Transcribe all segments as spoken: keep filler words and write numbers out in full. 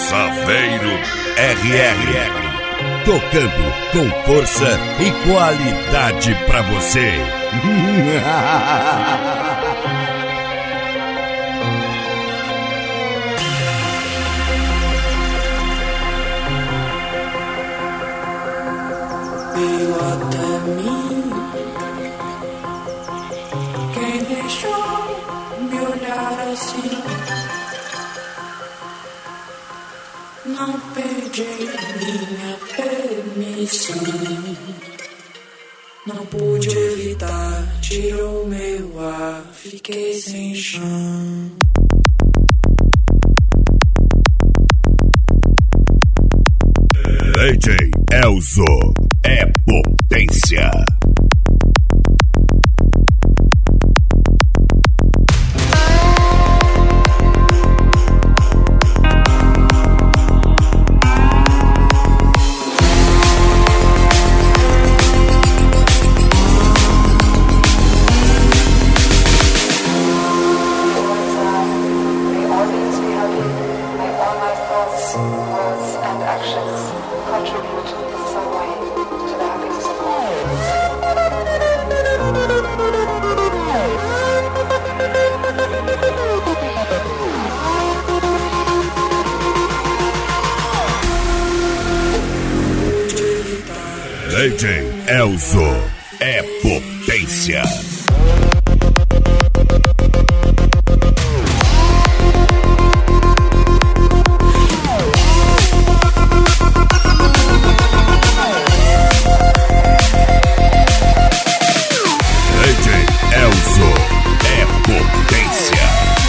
Saveiro R R, tocando com força e qualidade pra você. Veio até mim quem deixou me olhar assim. Não pedi minha permissão, não pude evitar, tirou meu ar, fiquei sem chão. D J Elzo é potência. D J Elzo é potência. D J Elzo é potência.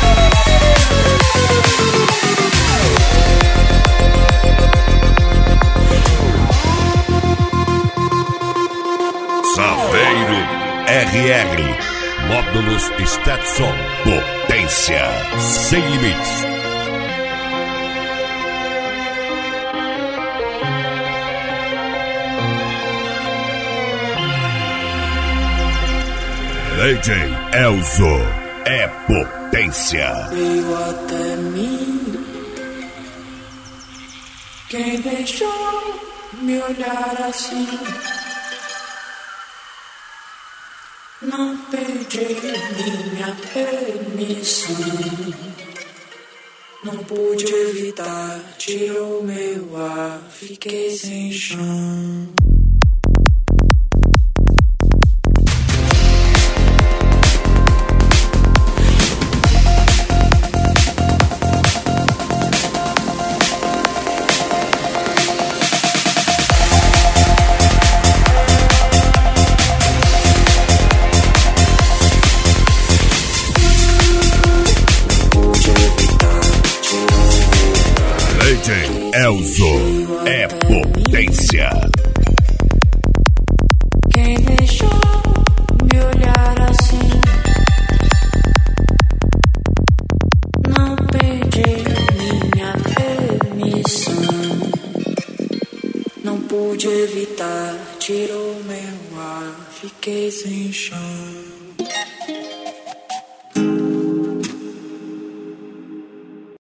Saveiro R R, módulos Stetson, potência sem limites. D J Elzo é potência. Veio até mim quem deixou me olhar assim. Não pedi minha permissão, não pude evitar, tirou meu ar, fiquei sem chão. D J Elzo é potência. Quem deixou me olhar assim? Não pedi minha permissão, não pude evitar, tirou meu ar, fiquei sem chão.